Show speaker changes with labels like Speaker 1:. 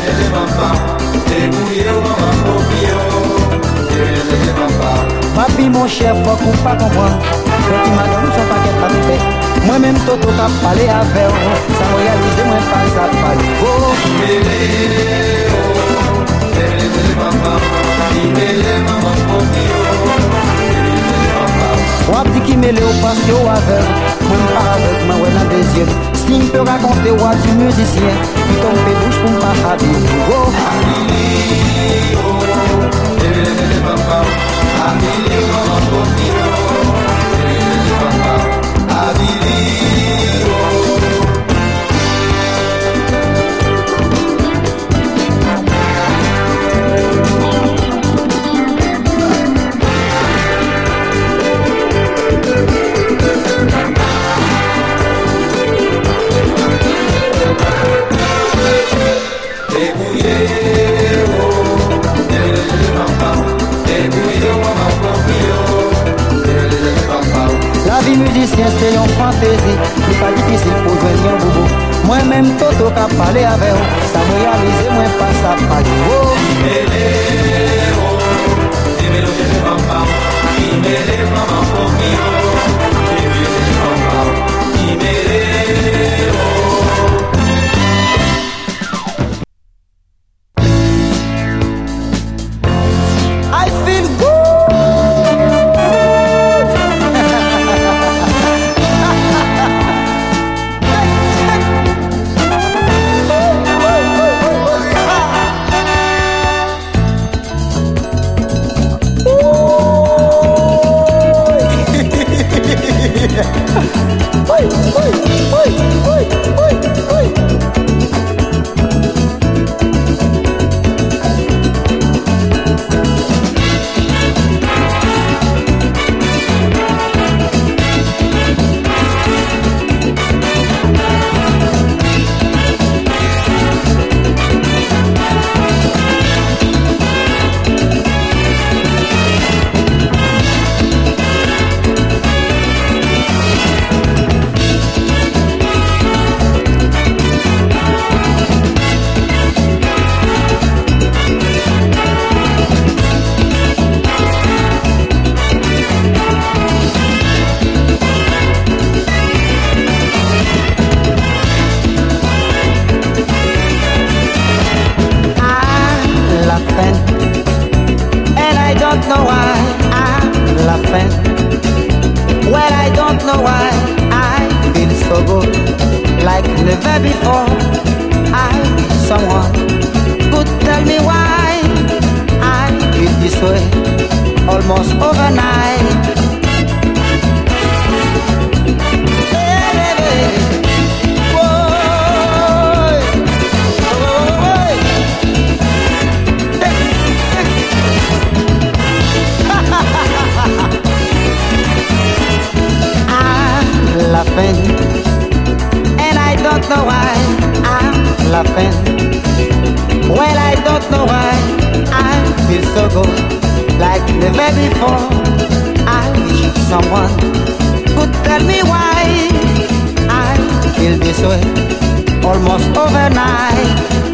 Speaker 1: Papi mon chef, faut qu'on pas comprendre. Petit madame, son paquet pas fait. Moi-même, Toto, qu'a parlé avec vous. Ça m'a réalisé, moi, pas ça parler. Oh, ou dit qui mêle au parce que ou avec moi pas avec moi ouais dans des yeux. Si me peut raconter ou du musicien qui tombe bouche pour pas habiller. Oh, la vie musicien c'est une fantaisie, c'est pas difficile pour joindre un boubou. Moi-même Toto qu'a parlé avec vous, ça m'a réalisé, moi pas ça parler. Oh, well, I don't know why I feel so good, like never before. I wish someone could tell me why I feel this way almost overnight. Laughing, and I don't know why I'm laughing. Well, I don't know why I feel so good, like never before. I wish someone could tell me why I feel this way almost overnight.